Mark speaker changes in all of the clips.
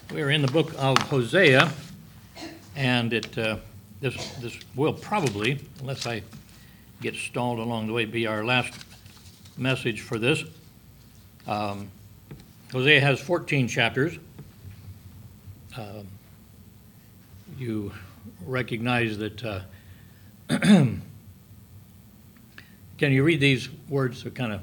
Speaker 1: We're in the book of Hosea, and this will probably, unless I get stalled along the way, be our last message for this. Hosea has 14 chapters. You recognize that. Can you read these words? They're kind of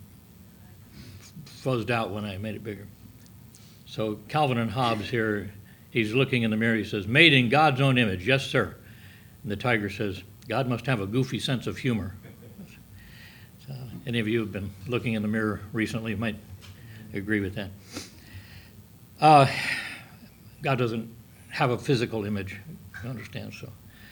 Speaker 1: fuzzed out when I made it bigger. So Calvin and Hobbes here, he's looking in the mirror, he says, made in God's own image, yes sir. And the tiger says, God must have a goofy sense of humor. So, any of you have been looking in the mirror recently might agree with that. God doesn't have a physical image, you understand, so.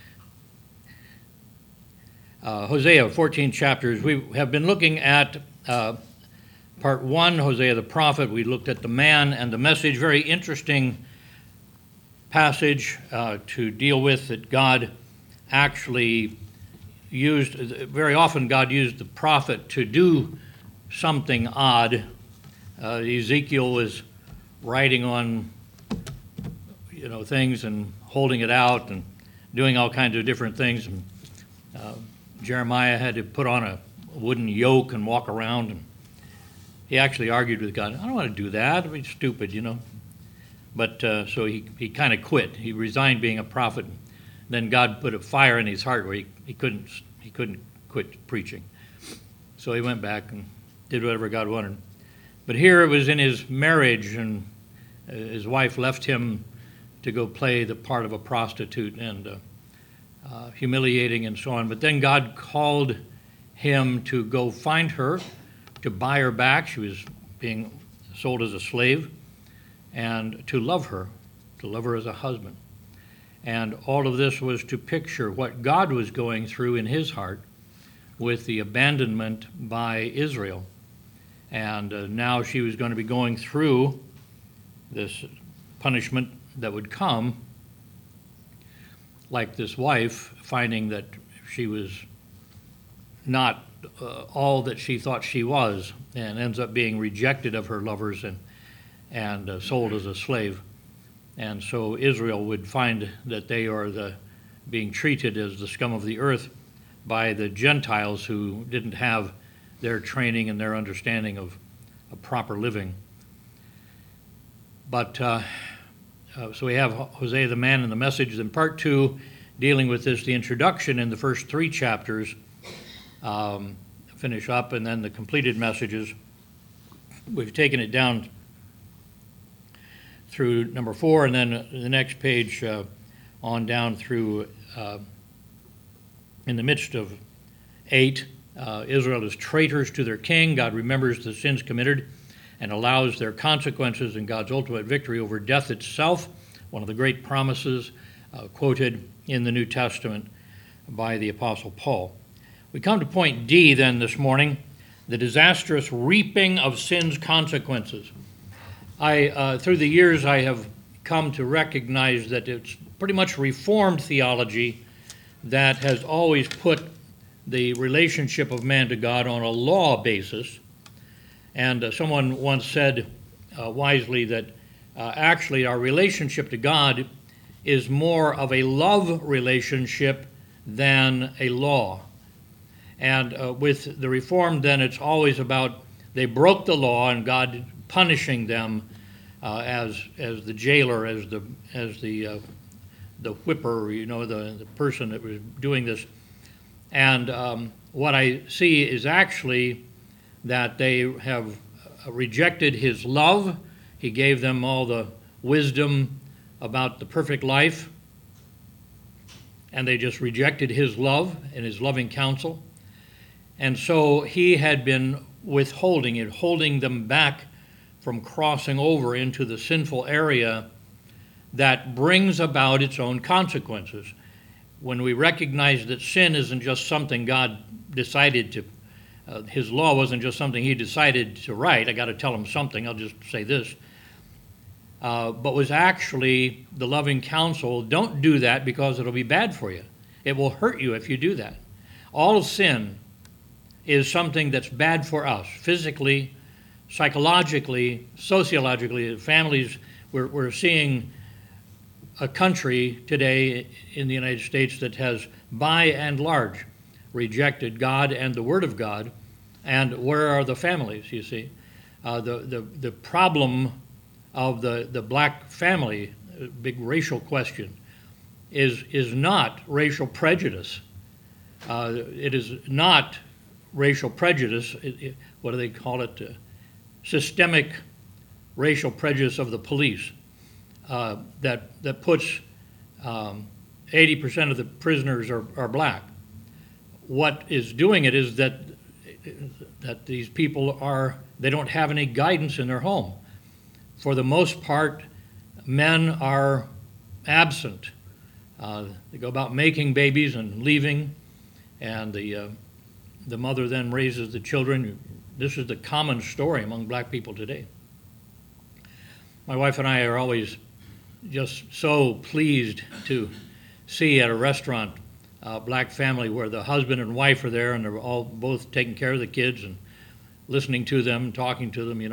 Speaker 1: Hosea, 14 chapters. We have been looking at part 1, Hosea the prophet. We looked at the man and the message. Very interesting passage to deal with that God actually used. Very often God used the prophet to do something odd. Ezekiel was writing on things and holding it out and doing all kinds of different things. And Jeremiah had to put on a wooden yoke and walk around, and he actually argued with God. I don't want to do that. It'd be stupid, But so he kind of quit. He resigned being a prophet. Then God put a fire in his heart where he couldn't quit preaching. So he went back and did whatever God wanted. But here it was in his marriage, and his wife left him to go play the part of a prostitute and humiliating and so on. But then God called him to go find her, to buy her back. She was being sold as a slave, and to love her as a husband. And all of this was to picture what God was going through in his heart with the abandonment by Israel. And now she was going to be going through this punishment that would come, like this wife finding that she was not all that she thought she was, and ends up being rejected of her lovers and sold as a slave. And so Israel would find that they are being treated as the scum of the earth by the Gentiles who didn't have their training and their understanding of proper living. But so we have Hosea the man and the message. In part 2, dealing with this, the introduction in the first 3 chapters, finish up, and then the completed messages. We've taken it down through number 4, and then the next page on down through in the midst of 8. Israel is traitors to their king. God remembers the sins committed and allows their consequences in God's ultimate victory over death itself, one of the great promises quoted in the New Testament by the Apostle Paul. We come to point D then this morning, the disastrous reaping of sin's consequences. Through the years, I have come to recognize that it's pretty much Reformed theology that has always put the relationship of man to God on a law basis. And someone once said wisely that actually our relationship to God is more of a love relationship than a law. And with the Reformed, then it's always about they broke the law and God punishing them as the jailer, as the whipper, the person that was doing this. And what I see is actually that they have rejected his love. He gave them all the wisdom about the perfect life, and they just rejected his love and his loving counsel. And so he had been withholding it, holding them back from crossing over into the sinful area that brings about its own consequences. When we recognize that sin isn't just something God decided to, his law wasn't just something he decided to write, I got to tell him something, I'll just say this, but was actually the loving counsel, don't do that because it'll be bad for you. It will hurt you if you do that. All sin is something that's bad for us, physically, psychologically, sociologically. Families We're seeing a country today in the United States that has, by and large, rejected God and the Word of God. And where are the families, you see? The problem of the black family, big racial question, is not racial prejudice. It is not racial prejudice. What do they call it? Systemic racial prejudice of the police that puts 80% of the prisoners are black. What is doing it is that these people they don't have any guidance in their home. For the most part, men are absent. They go about making babies and leaving, and the mother then raises the children. This is the common story among black people today. My wife and I are always just so pleased to see at a restaurant a black family where the husband and wife are there and they're all both taking care of the kids and listening to them, talking to them,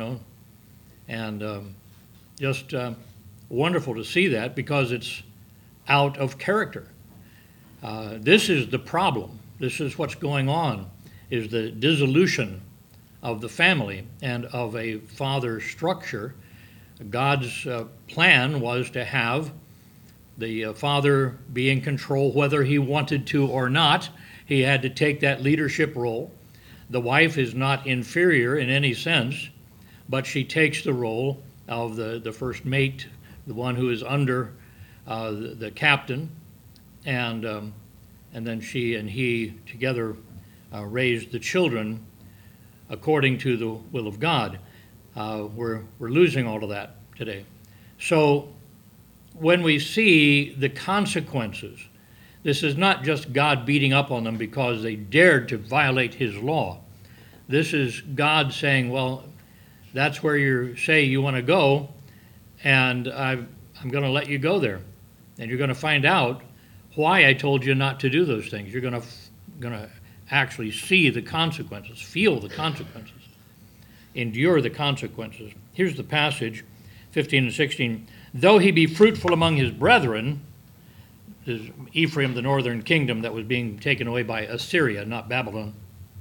Speaker 1: and just wonderful to see that because it's out of character. This is the problem. This is what's going on, is the dissolution of the family and of a father structure. God's plan was to have the father be in control whether he wanted to or not. He had to take that leadership role. The wife is not inferior in any sense, but she takes the role of the first mate, the one who is under the captain, and then she and he together raised the children according to the will of God. We're losing all of that today. So when we see the consequences, this is not just God beating up on them because they dared to violate his law. This is God saying, well, that's where you say you want to go, and I'm going to let you go there. And you're going to find out why I told you not to do those things. You're going to actually see the consequences, feel the consequences, endure the consequences. Here's the passage, 15 and 16. Though he be fruitful among his brethren, this is Ephraim, the northern kingdom that was being taken away by Assyria, not Babylon,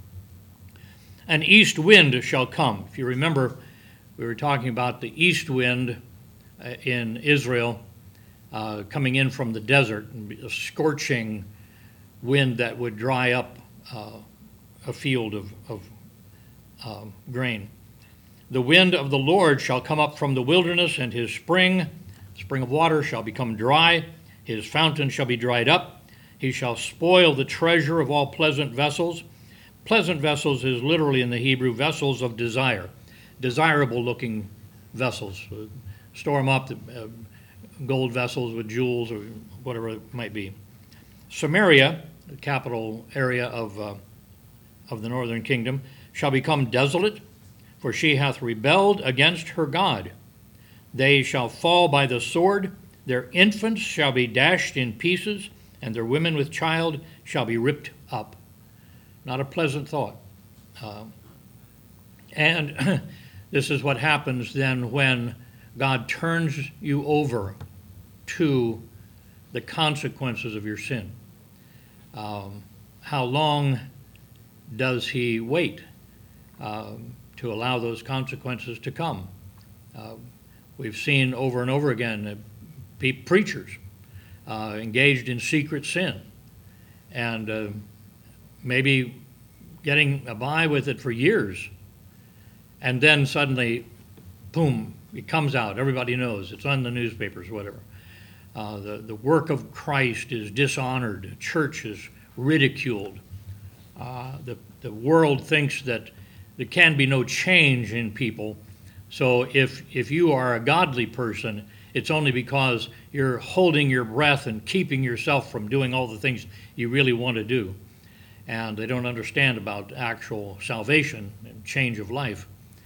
Speaker 1: an east wind shall come. If you remember, we were talking about the east wind in Israel coming in from the desert, a scorching wind that would dry up a field of grain. The wind of the Lord shall come up from the wilderness, and his spring of water shall become dry. His fountain shall be dried up. He shall spoil the treasure of all pleasant vessels. Pleasant vessels is literally in the Hebrew vessels of desire, desirable-looking vessels. Store them up, gold vessels with jewels or whatever it might be. Samaria, the capital area of the northern kingdom, shall become desolate, for she hath rebelled against her God. They shall fall by the sword, their infants shall be dashed in pieces, and their women with child shall be ripped up. Not a pleasant thought. And this is what happens then when God turns you over to the consequences of your sin. How long does he wait to allow those consequences to come? We've seen over and over again preachers engaged in secret sin and maybe getting by with it for years, and then suddenly, boom, it comes out. Everybody knows. It's on the newspapers, whatever. The work of Christ is dishonored. The church is ridiculed. The world thinks that there can be no change in people. So if you are a godly person, it's only because you're holding your breath and keeping yourself from doing all the things you really want to do. And they don't understand about actual salvation and change of life.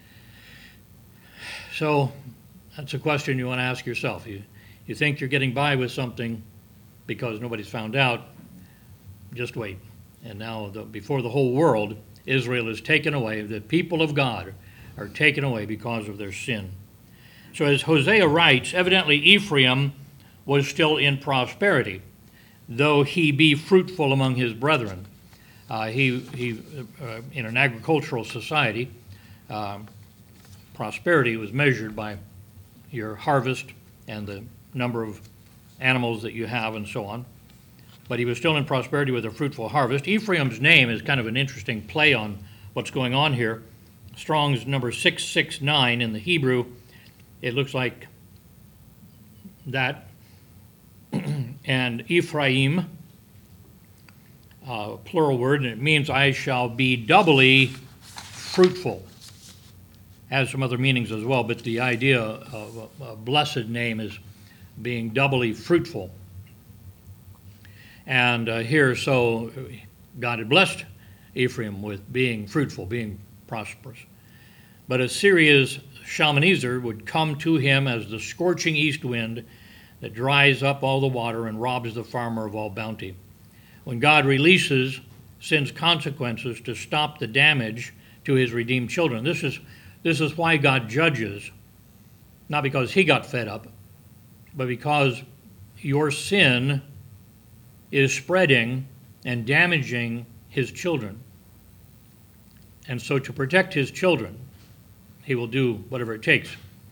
Speaker 1: So that's a question you want to ask yourself. You think you're getting by with something because nobody's found out, just wait. And now before the whole world, Israel is taken away. The people of God are taken away because of their sin. So as Hosea writes, evidently Ephraim was still in prosperity, though he be fruitful among his brethren. He in an agricultural society, prosperity was measured by your harvest and the number of animals that you have and so on. But he was still in prosperity with a fruitful harvest. Ephraim's name is kind of an interesting play on what's going on here. Strong's number 669 in the Hebrew, it looks like that. And Ephraim, plural word, and it means I shall be doubly fruitful. Has some other meanings as well, but the idea of a blessed name is being doubly fruitful. And here, so God had blessed Ephraim with being fruitful, being prosperous. But Assyria's Shalmaneser would come to him as the scorching east wind that dries up all the water and robs the farmer of all bounty. When God releases sin's consequences to stop the damage to his redeemed children. This is why God judges, not because he got fed up, but because your sin is spreading and damaging his children. And so to protect his children, he will do whatever it takes.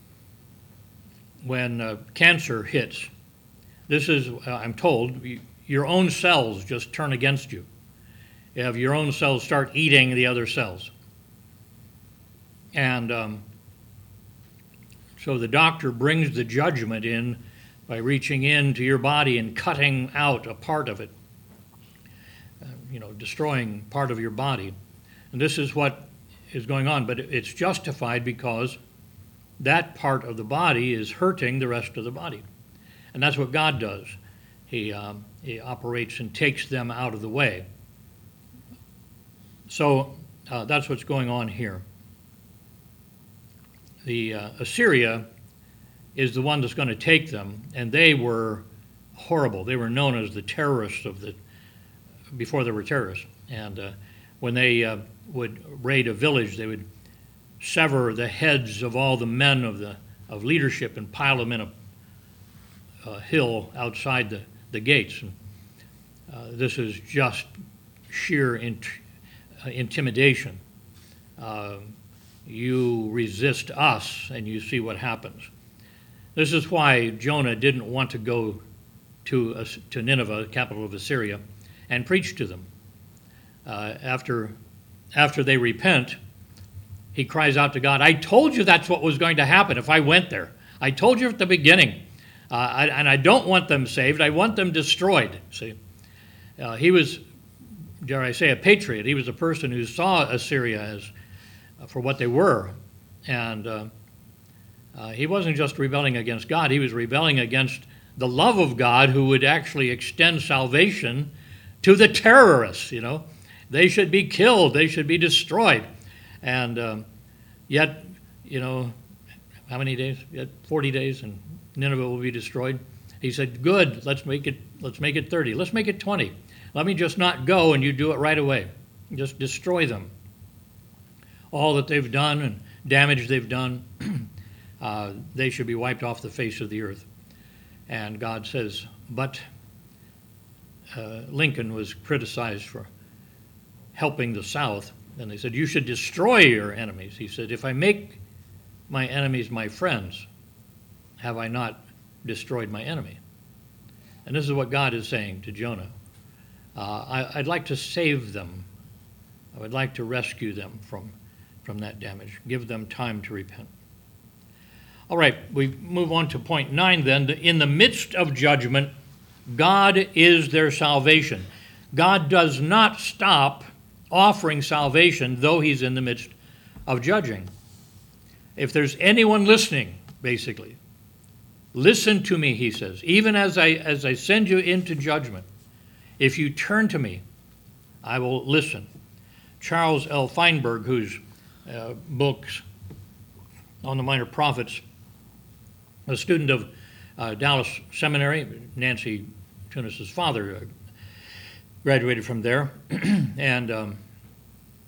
Speaker 1: When cancer hits, this is, I'm told, your own cells just turn against you. You have your own cells start eating the other cells. And so the doctor brings the judgment in by reaching into your body and cutting out a part of it, destroying part of your body. And this is what is going on, but it's justified because that part of the body is hurting the rest of the body. And that's what God does. He operates and takes them out of the way. So that's what's going on here. The Assyria is the one that's going to take them, and they were horrible. They were known as the terrorists before they were terrorists. And when they would raid a village, they would sever the heads of all the men of leadership and pile them in a hill outside the gates. And this is just sheer intimidation. You resist us, and you see what happens. This is why Jonah didn't want to go to Nineveh, the capital of Assyria, and preach to them. After they repent, he cries out to God, I told you that's what was going to happen if I went there. I told you at the beginning. And I don't want them saved. I want them destroyed. See, he was, dare I say, a patriot. He was a person who saw Assyria as for what they were. And he wasn't just rebelling against God. He was rebelling against the love of God, who would actually extend salvation to the terrorists. They should be killed. They should be destroyed. And yet, how many days? Yet 40 days, and Nineveh will be destroyed. He said, good, let's make it 30. Let's make it 20. Let me just not go, and you do it right away. Just destroy them. All that they've done and damage they've done, they should be wiped off the face of the earth. And God says, but Lincoln was criticized for helping the South, and they said, you should destroy your enemies. He said, if I make my enemies my friends, have I not destroyed my enemy? And this is what God is saying to Jonah. I'd like to save them. I would like to rescue them from that damage. Give them time to repent. All right, we move on to point 9 then. In the midst of judgment, God is their salvation. God does not stop offering salvation, though he's in the midst of judging. If there's anyone listening, basically, listen to me, he says, even as I send you into judgment. If you turn to me, I will listen. Charles L. Feinberg, whose books on the minor prophets, a student of Dallas Seminary, Nancy Tunis's father graduated from there, and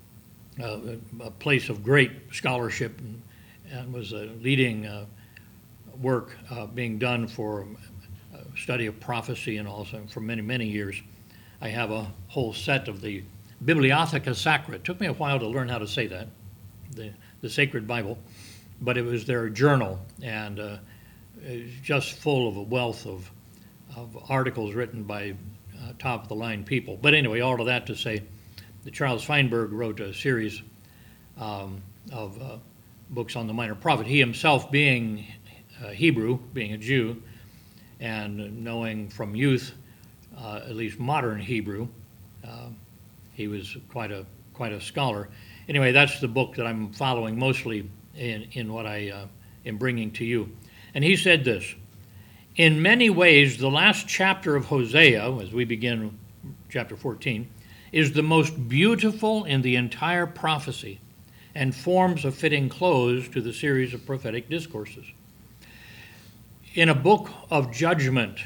Speaker 1: a place of great scholarship, and was a leading work being done for study of prophecy and also for many, many years. I have a whole set of the Bibliotheca Sacra. It took me a while to learn how to say that, the Sacred Bible, but it was their journal, and it's just full of a wealth of articles written by top-of-the-line people. But anyway, all of that to say that Charles Feinberg wrote a series of books on the Minor Prophet. He himself being Hebrew, being a Jew, and knowing from youth, at least modern Hebrew, he was quite a scholar. Anyway, that's the book that I'm following mostly in what I am bringing to you. And he said this: in many ways, the last chapter of Hosea, as we begin chapter 14, is the most beautiful in the entire prophecy and forms a fitting close to the series of prophetic discourses. In a book of judgment,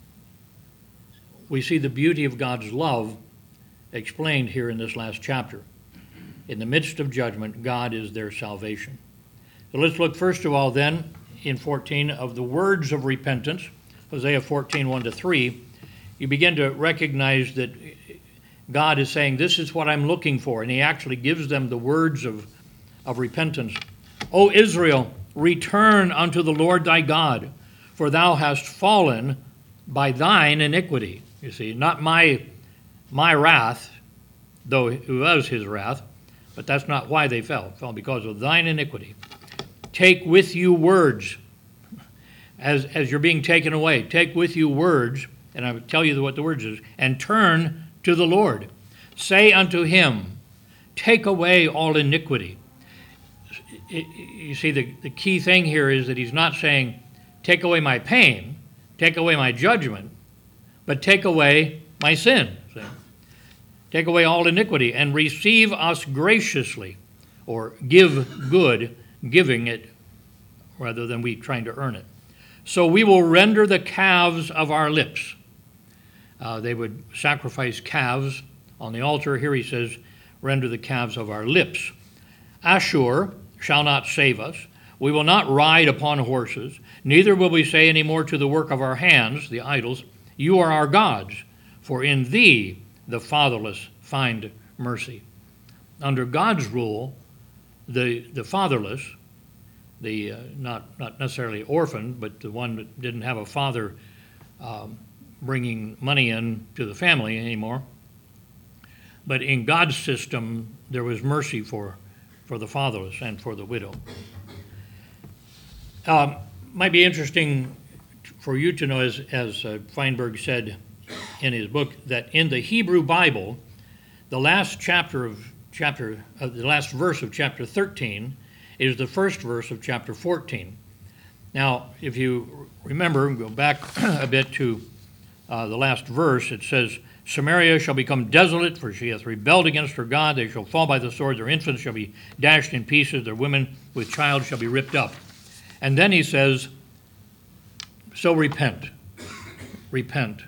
Speaker 1: we see the beauty of God's love explained here in this last chapter. In the midst of judgment, God is their salvation. So let's look first of all then in 14 of the words of repentance. Hosea 14, 1-3. You begin to recognize that God is saying, this is what I'm looking for. And he actually gives them the words of repentance. O Israel, return unto the Lord thy God, for thou hast fallen by thine iniquity. You see, not my wrath, though it was his wrath, but that's not why they fell. Fell because of thine iniquity. Take with you words. As you're being taken away, take with you words, and I will tell you what the words is, and turn to the Lord. Say unto him, take away all iniquity. You see, the key thing here is that he's not saying, take away my pain, take away my judgment, but take away my sin. See? Take away all iniquity, and receive us graciously, or give good, giving it, rather than we trying to earn it. So we will render the calves of our lips. They would sacrifice calves on the altar. Here he says, render the calves of our lips. Ashur shall not save us. We will not ride upon horses. Neither will we say any more to the work of our hands, the idols, you are our gods, for in thee the fatherless find mercy. Under God's rule, the fatherless, the not necessarily orphan, but the one that didn't have a father bringing money in to the family anymore. But in God's system, there was mercy for the fatherless and for the widow. Might be interesting for you to know, as Feinberg said in his book, that in the Hebrew Bible, the last the last verse of chapter 13 is the first verse of chapter 14. Now, if you remember, go back a bit to the last verse, it says, Samaria shall become desolate, for she hath rebelled against her God. They shall fall by the sword. Their infants shall be dashed in pieces. Their women with child shall be ripped up. And then he says, so repent. Repent.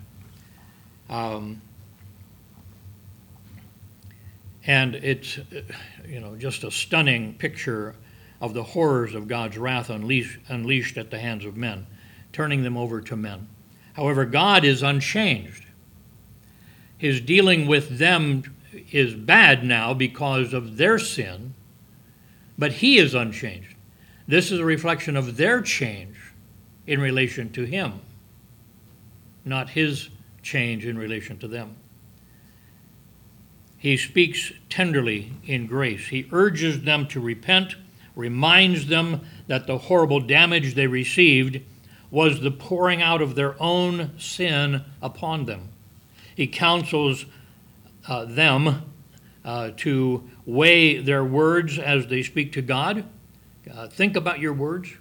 Speaker 1: And it's, just a stunning picture of the horrors of God's wrath unleashed at the hands of men, turning them over to men. However, God is unchanged. His dealing with them is bad now because of their sin, but he is unchanged. This is a reflection of their change in relation to him, not his change in relation to them. He speaks tenderly in grace. He urges them to repent, reminds them that the horrible damage they received was the pouring out of their own sin upon them. He counsels them to weigh their words as they speak to God. Think about your words.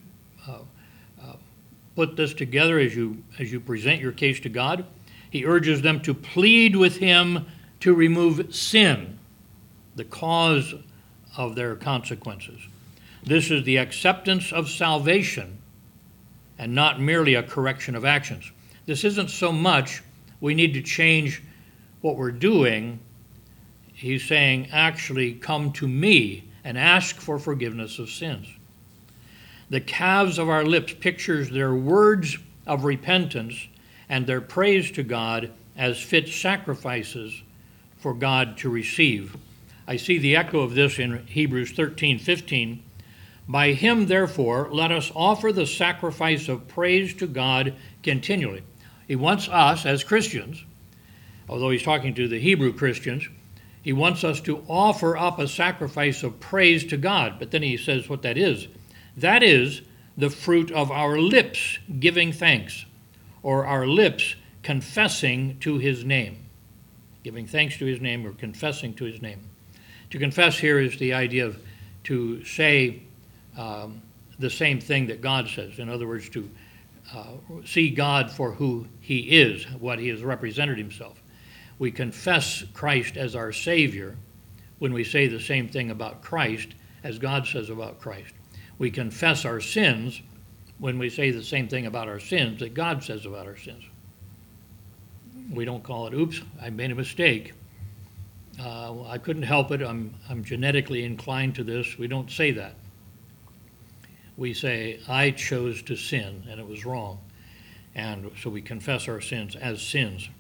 Speaker 1: Put this together as you present your case to God. He urges them to plead with him to remove sin, the cause of their consequences. This is the acceptance of salvation and not merely a correction of actions. This isn't so much we need to change what we're doing. He's saying, actually, come to me and ask for forgiveness of sins. The calves of our lips pictures their words of repentance and their praise to God as fit sacrifices for God to receive. I see the echo of this in Hebrews 13:15. By him, therefore, let us offer the sacrifice of praise to God continually. He wants us as Christians, although he's talking to the Hebrew Christians, he wants us to offer up a sacrifice of praise to God. But then he says what that is. That is the fruit of our lips giving thanks, or our lips confessing to his name. Giving thanks to his name or confessing to his name. To confess here is the idea of to say the same thing that God says. In other words, to see God for who he is, what he has represented himself. We confess Christ as our Savior when we say the same thing about Christ as God says about Christ. We confess our sins when we say the same thing about our sins that God says about our sins. We don't call it, oops, I made a mistake. I couldn't help it. I'm genetically inclined to this. We don't say that. We say, I chose to sin, and it was wrong. And so we confess our sins as sins.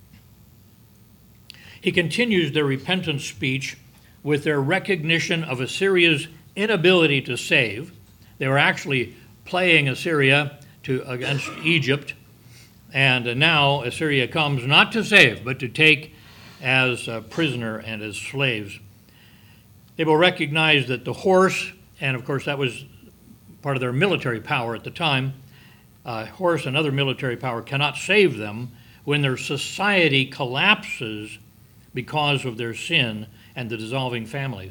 Speaker 1: He continues their repentance speech with their recognition of Assyria's inability to save. They were actually playing Assyria against Egypt, and now Assyria comes not to save, but to take as a prisoner and as slaves. They will recognize that the horse, and of course that was part of their military power at the time, horse and other military power cannot save them when their society collapses because of their sin and the dissolving families.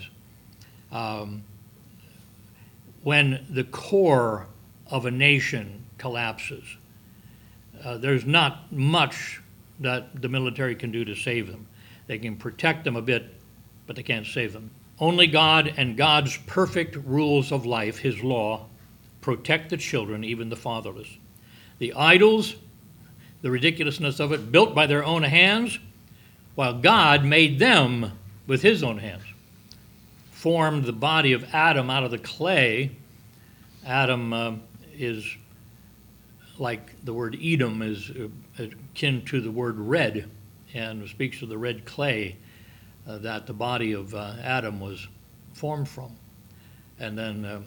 Speaker 1: When the core of a nation collapses, there's not much that the military can do to save them. They can protect them a bit, but they can't save them. Only God and God's perfect rules of life, his law, protect the children, even the fatherless. The idols, the ridiculousness of it, built by their own hands, while God made them with his own hands. Formed the body of Adam out of the clay. Adam is like the word Edom is akin to the word red, and speaks of the red clay that the body of Adam was formed from. And then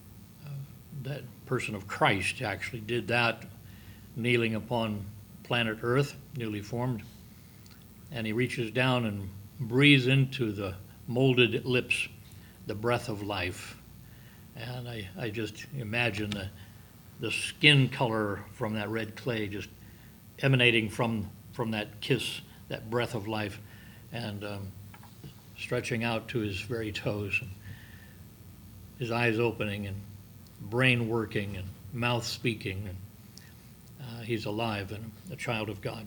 Speaker 1: that person of Christ actually did that, kneeling upon planet Earth, newly formed. And he reaches down and breathes into the molded lips the breath of life. And I just imagine the skin color from that red clay just emanating from that kiss, that breath of life, and stretching out to his very toes, and his eyes opening, and brain working, and mouth speaking, and he's alive and a child of God.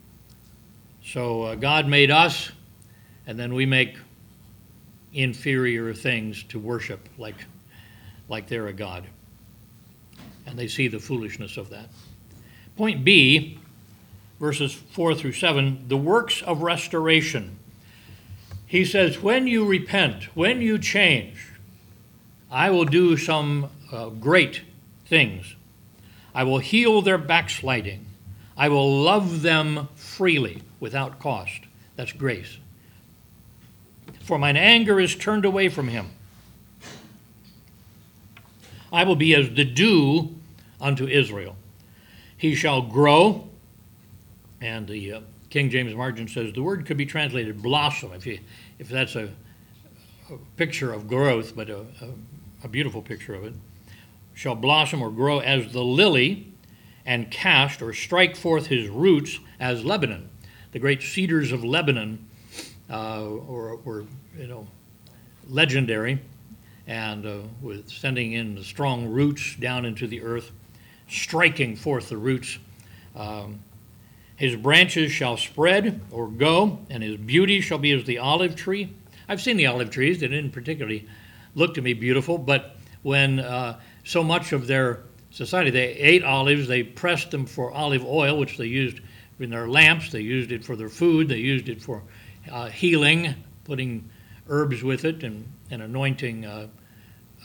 Speaker 1: So God made us, and then we make inferior things to worship like they're a God. And they see the foolishness of that. Point B, verses 4 through 7, the works of restoration. He says, when you repent, when you change, I will do some great things. I will heal their backsliding. I will love them freely, without cost. That's grace. For mine anger is turned away from him. I will be as the dew unto Israel. He shall grow, and the King James Margin says the word could be translated blossom, if that's a picture of growth, but a beautiful picture of it. Shall blossom or grow as the lily, and cast or strike forth his roots as Lebanon. The great cedars of Lebanon were legendary, and with sending in the strong roots down into the earth, striking forth the roots. His branches shall spread or go, and his beauty shall be as the olive tree. I've seen the olive trees. They didn't particularly look to me beautiful, but when so much of their society, they ate olives, they pressed them for olive oil, which they used in their lamps, they used it for their food, they used it for healing, putting herbs with it and anointing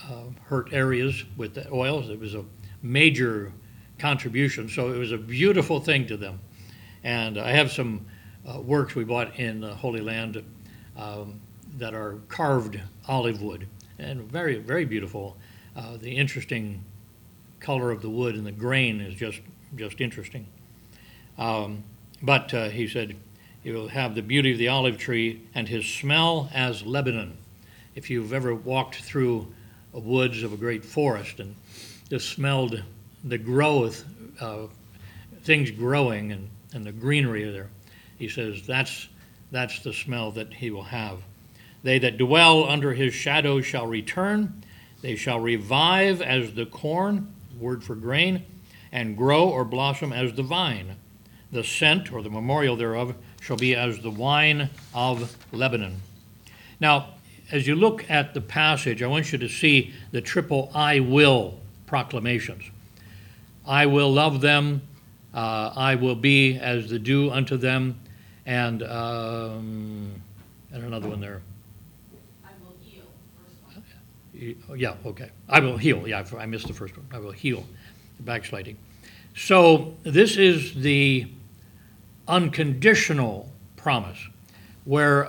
Speaker 1: hurt areas with the oils. It was a major contribution, so it was a beautiful thing to them. And I have some works we bought in the Holy Land that are carved olive wood, and very, very beautiful. The interesting color of the wood and the grain is just interesting. But he said, you will have the beauty of the olive tree and his smell as Lebanon. If you've ever walked through woods of a great forest and just smelled the growth, things growing and the greenery there, he says that's the smell that he will have. They that dwell under his shadow shall return. They shall revive as the corn, word for grain, and grow or blossom as the vine. The scent, or the memorial thereof, shall be as the wine of Lebanon. Now, as you look at the passage, I want you to see the triple I will proclamations. I will love them, I will be as the dew unto them, and another one there.
Speaker 2: I will heal, first one.
Speaker 1: Yeah, okay. I will heal. Yeah, I missed the first one. I will heal the backsliding. So this is the unconditional promise, where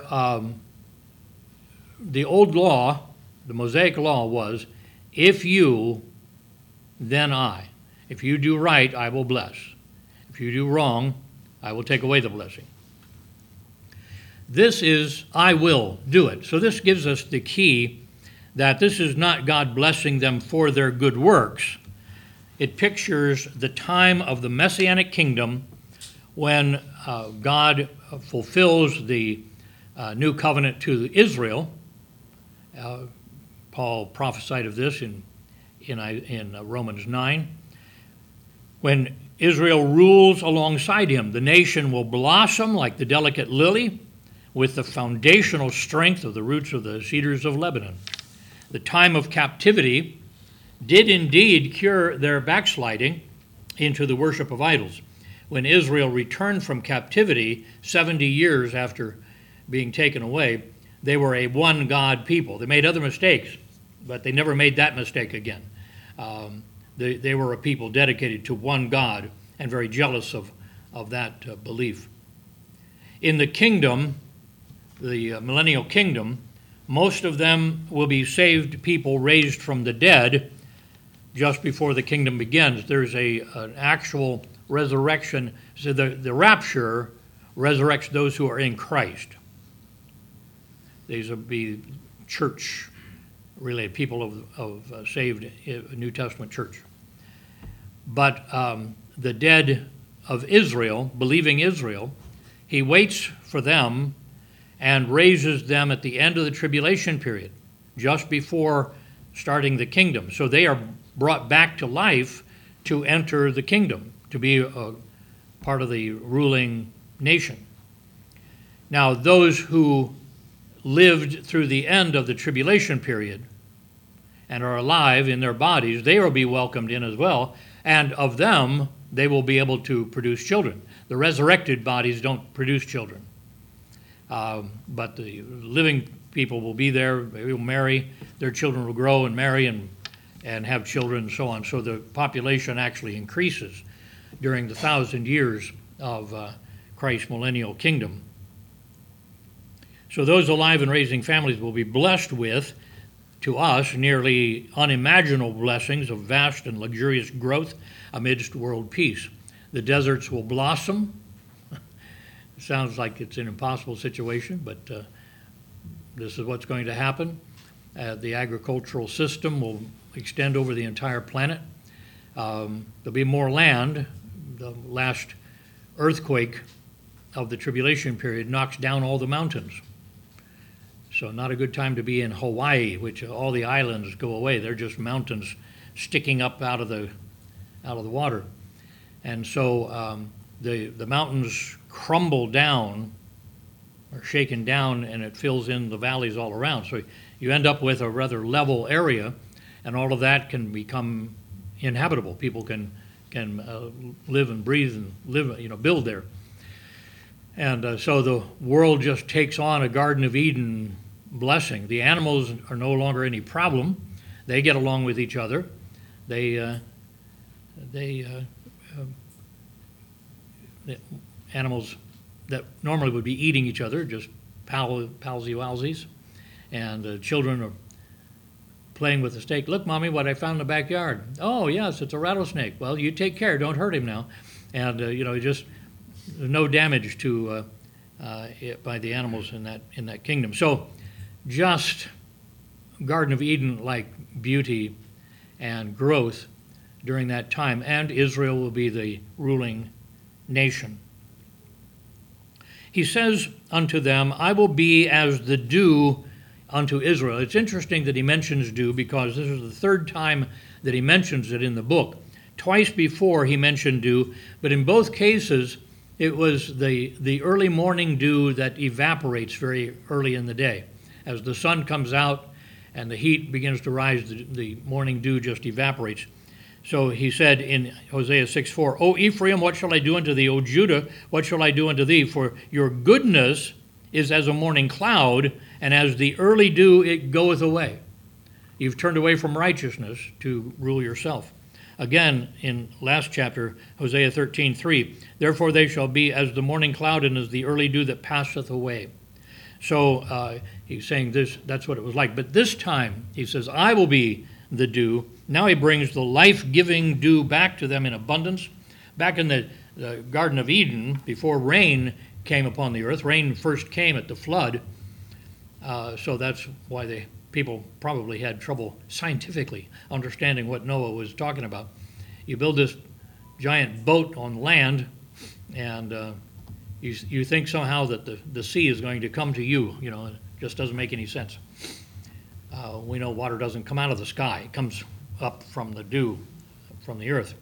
Speaker 1: the old law, the Mosaic law, was, if you, then I. If you do right, I will bless. If you do wrong, I will take away the blessing. This is, I will do it. So this gives us the key that this is not God blessing them for their good works. It pictures the time of the Messianic kingdom when God fulfills the new covenant to Israel. Paul prophesied of this in Romans 9. When Israel rules alongside him, the nation will blossom like the delicate lily with the foundational strength of the roots of the cedars of Lebanon. The time of captivity did indeed cure their backsliding into the worship of idols. When Israel returned from captivity 70 years after being taken away, they were a one-God people. They made other mistakes, but they never made that mistake again. They were a people dedicated to one God and very jealous of that belief. In the kingdom, the millennial kingdom, most of them will be saved people raised from the dead just before the kingdom begins. There's an actual resurrection. So the rapture resurrects those who are in Christ. These will be church-related, people of saved New Testament church. But the dead of Israel, believing Israel, he waits for them and raises them at the end of the tribulation period, just before starting the kingdom. So they are brought back to life to enter the kingdom, to be a part of the ruling nation. Now, those who lived through the end of the tribulation period and are alive in their bodies, they will be welcomed in as well, and of them, they will be able to produce children. The resurrected bodies don't produce children. But the living people will be there, they will marry, their children will grow and marry and have children and so on. So the population actually increases during the 1,000 years of Christ's millennial kingdom. So those alive and raising families will be blessed with, to us, nearly unimaginable blessings of vast and luxurious growth amidst world peace. The deserts will blossom. Sounds like it's an impossible situation, but this is what's going to happen. The agricultural system will extend over the entire planet. There'll be more land. The last earthquake of the tribulation period knocks down all the mountains. So not a good time to be in Hawaii, which all the islands go away. They're just mountains sticking up out of the water. And so the mountains crumble down or shaken down, and it fills in the valleys all around. So you end up with a rather level area, and all of that can become inhabitable. People can live and breathe and build there. And so the world just takes on a Garden of Eden blessing. The animals are no longer any problem. They get along with each other. The animals that normally would be eating each other, just palsy-walsies, and children are playing with the snake. Look, Mommy, what I found in the backyard. Oh, yes, it's a rattlesnake. Well, you take care. Don't hurt him now. And, just no damage to by the animals in that kingdom. So just Garden of Eden-like beauty and growth during that time. And Israel will be the ruling nation. He says unto them, I will be as the dew unto Israel. It's interesting that he mentions dew because this is the third time that he mentions it in the book. Twice before he mentioned dew, but in both cases it was the early morning dew that evaporates very early in the day. As the sun comes out and the heat begins to rise, the morning dew just evaporates. So he said in Hosea 6:4, O Ephraim, what shall I do unto thee? O Judah, what shall I do unto thee? For your goodness is as a morning cloud, and as the early dew it goeth away. You've turned away from righteousness to rule yourself. Again, in last chapter, Hosea 13:3, therefore they shall be as the morning cloud and as the early dew that passeth away. So he's saying that's what it was like. But this time, he says, I will be the dew. Now he brings the life-giving dew back to them in abundance. Back in the Garden of Eden, before rain came upon the earth, rain first came at the flood. So that's why people probably had trouble scientifically understanding what Noah was talking about. You build this giant boat on land, and you think somehow that the sea is going to come to you. It just doesn't make any sense. We know water doesn't come out of the sky. It comes up from the dew, from the earth.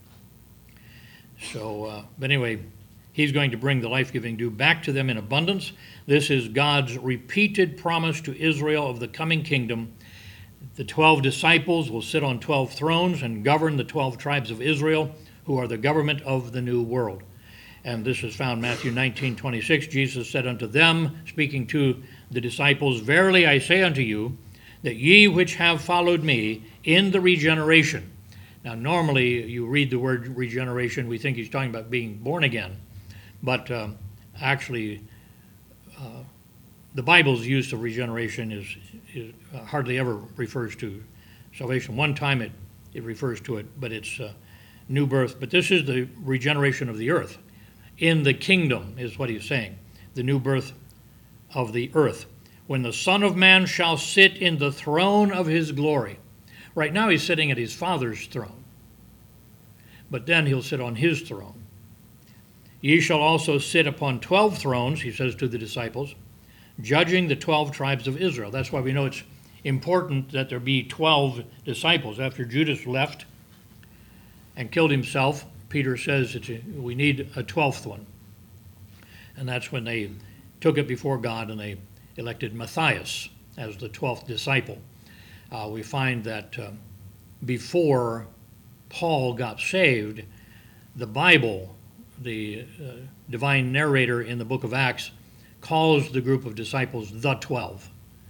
Speaker 1: So, but anyway, he's going to bring the life-giving dew back to them in abundance. This is God's repeated promise to Israel of the coming kingdom. The 12 disciples will sit on 12 thrones and govern the 12 tribes of Israel, who are the government of the new world. And this is found in Matthew 19:26. Jesus said unto them, speaking to the disciples, Verily I say unto you, that ye which have followed me in the regeneration. Now, normally you read the word regeneration, we think he's talking about being born again. But actually, the Bible's use of regeneration is hardly ever refers to salvation. One time it refers to it, but it's new birth. But this is the regeneration of the earth. In the kingdom is what he's saying, the new birth of the earth. When the Son of Man shall sit in the throne of his glory. Right now he's sitting at his Father's throne. But then he'll sit on his throne. Ye shall also sit upon 12 thrones, he says to the disciples, judging the 12 tribes of Israel. That's why we know it's important that there be 12 disciples. After Judas left and killed himself, Peter says we need a 12th one. And that's when they took it before God and they elected Matthias as the 12th disciple. We find that before Paul got saved, the Bible, the divine narrator in the book of Acts, calls the group of disciples the 12.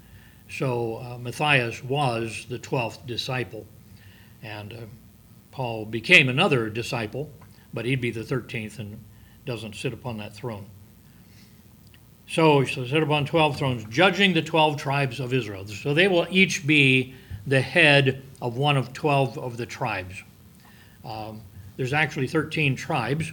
Speaker 1: So Matthias was the 12th disciple. And Paul became another disciple, but he'd be the 13th and doesn't sit upon that throne. So he shall sit upon 12 thrones, judging the 12 tribes of Israel. So they will each be the head of one of 12 of the tribes. There's actually 13 tribes.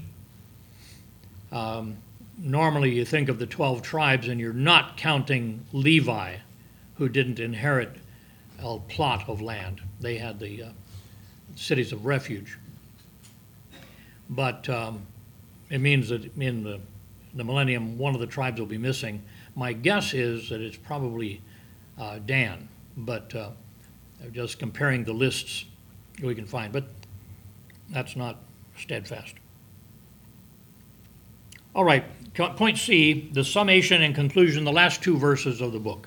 Speaker 1: Normally you think of the 12 tribes and you're not counting Levi, who didn't inherit a plot of land. They had the cities of refuge. But it means that in the millennium, one of the tribes will be missing. My guess is that it's probably Dan, but just comparing the lists we can find. But that's not steadfast. All right, point C, the summation and conclusion, the last two verses of the book.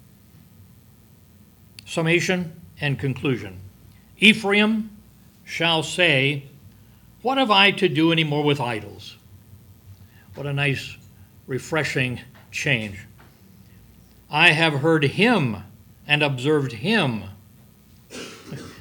Speaker 1: Summation and conclusion. Ephraim shall say, what have I to do any more with idols? What a nice, refreshing change. I have heard him and observed him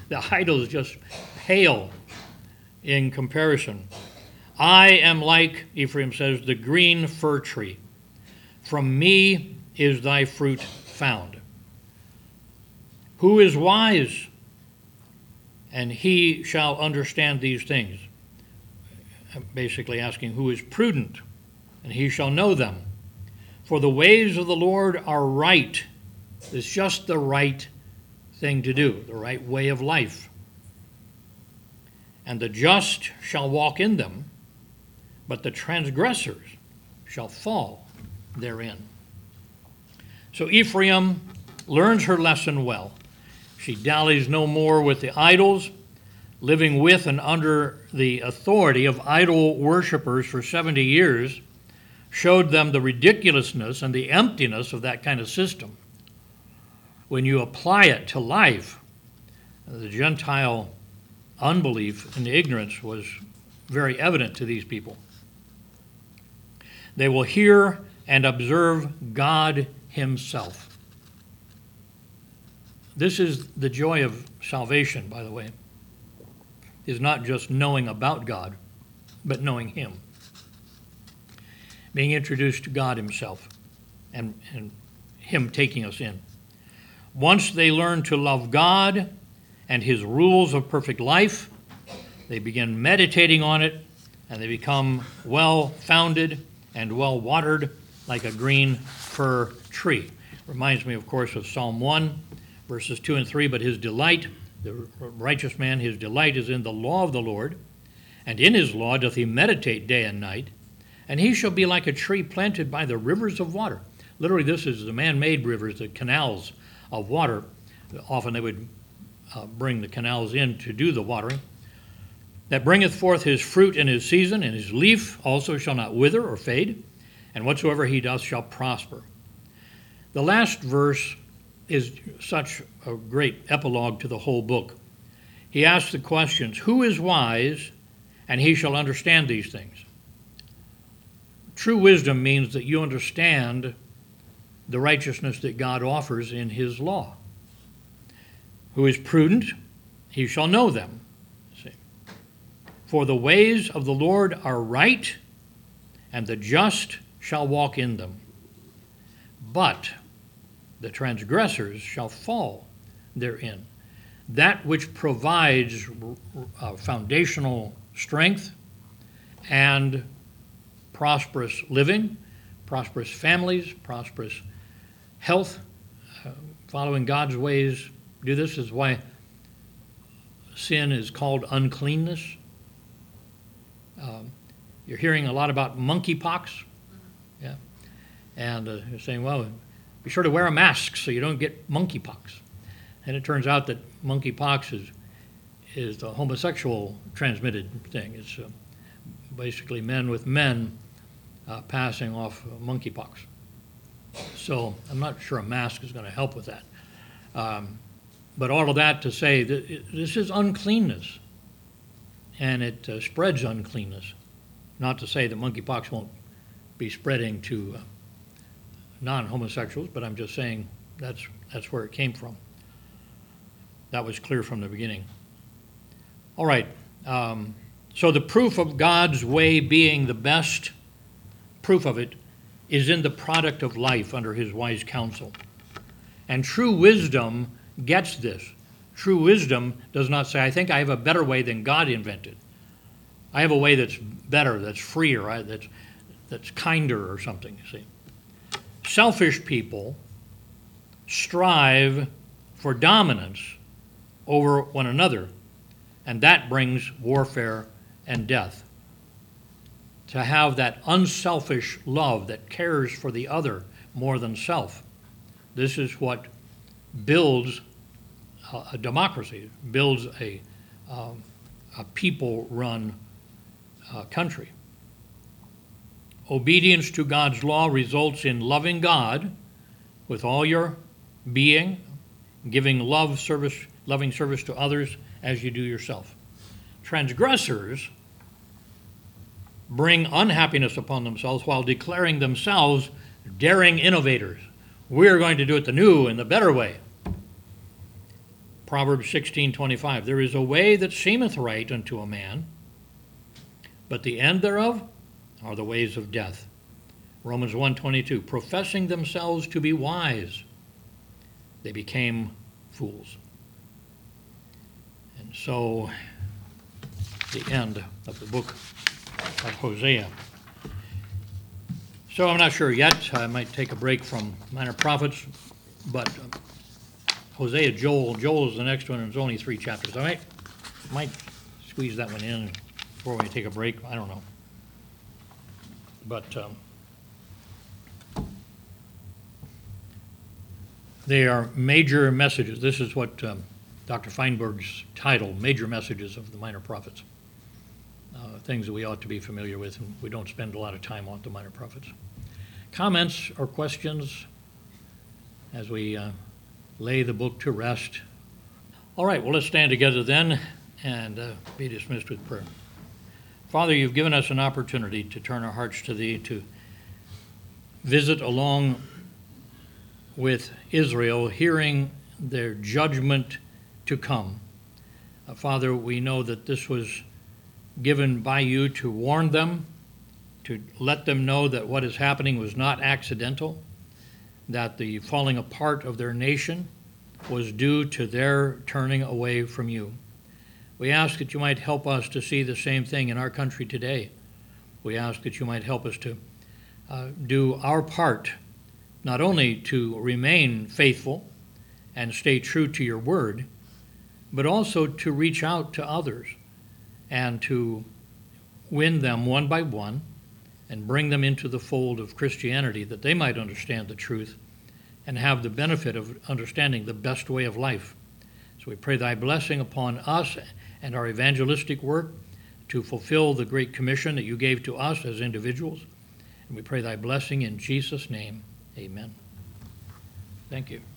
Speaker 1: The idols just pale in comparison. I am like, Ephraim says, the green fir tree. From me is thy fruit found. Who is wise? And he shall understand these things. I'm basically asking, who is prudent? And he shall know them. For the ways of the Lord are right. It's just the right thing to do, the right way of life. And the just shall walk in them, but the transgressors shall fall therein. So Ephraim learns her lesson well. She dallies no more with the idols, living with and under the authority of idol worshippers for 70 years, showed them the ridiculousness and the emptiness of that kind of system. When you apply it to life, the Gentile unbelief and ignorance was very evident to these people. They will hear and observe God himself. This is the joy of salvation, by the way, is not just knowing about God, but knowing him. Being introduced to God himself and him taking us in. Once they learn to love God and his rules of perfect life, they begin meditating on it, and they become well-founded and well-watered like a green fir tree. Reminds me, of course, of Psalm 1, verses 2 and 3, but his delight, the righteous man, his delight is in the law of the Lord, and in his law doth he meditate day and night, and he shall be like a tree planted by the rivers of water. Literally, this is the man-made rivers, the canals of water. Often they would bring the canals in to do the watering. That bringeth forth his fruit in his season, and his leaf also shall not wither or fade, and whatsoever he doth shall prosper. The last verse is such a great epilogue to the whole book. He asks the questions, who is wise, and he shall understand these things. True wisdom means that you understand the righteousness that God offers in his law. Who is prudent, he shall know them. See? For the ways of the Lord are right, and the just shall walk in them. But the transgressors shall fall therein. That which provides foundational strength and prosperous living, prosperous families, prosperous health, following God's ways. Do this is why sin is called uncleanness. You're hearing a lot about monkeypox, yeah, and you're saying, well, be sure to wear a mask so you don't get monkeypox. And it turns out that monkeypox is the homosexual transmitted thing. It's basically men with men passing off monkeypox. So I'm not sure a mask is going to help with that. But all of that to say that this is uncleanness, and it spreads uncleanness. Not to say that monkeypox won't be spreading to non-homosexuals, but I'm just saying that's where it came from. That was clear from the beginning. All right. So the proof of God's way being the best proof of it is in the product of life under his wise counsel. And true wisdom gets this. True wisdom does not say, I think I have a better way than God invented. I have a way that's better, that's freer, right? that's kinder or something, you see. Selfish people strive for dominance over one another, and that brings warfare and death. To have that unselfish love that cares for the other more than self. This is what builds a democracy, builds a people-run country. Obedience to God's law results in loving God with all your being, giving loving service to others as you do yourself. Transgressors bring unhappiness upon themselves while declaring themselves daring innovators. We're going to do it the new and the better way. Proverbs 16:25, there is a way that seemeth right unto a man, but the end thereof are the ways of death. Romans 1:22, professing themselves to be wise, they became fools. And so, the end of the book of Hosea. So I'm not sure yet. I might take a break from Minor Prophets, but Hosea, Joel is the next one, and it's only 3 chapters. I might squeeze that one in before we take a break. I don't know. But they are major messages. This is what Dr. Feinberg's title, Major Messages of the Minor Prophets. Things that we ought to be familiar with, and we don't spend a lot of time on the Minor Prophets. Comments or questions as we lay the book to rest? All right, well, let's stand together then and be dismissed with prayer. Father, you've given us an opportunity to turn our hearts to Thee, to visit along with Israel, hearing their judgment to come. Father, we know that this was given by You to warn them, to let them know that what is happening was not accidental, that the falling apart of their nation was due to their turning away from You. We ask that You might help us to see the same thing in our country today. We ask that You might help us to do our part, not only to remain faithful and stay true to Your word, but also to reach out to others and to win them one by one and bring them into the fold of Christianity, that they might understand the truth and have the benefit of understanding the best way of life. So we pray Thy blessing upon us and our evangelistic work to fulfill the great commission that You gave to us as individuals. And we pray Thy blessing in Jesus' name. Amen. Thank you.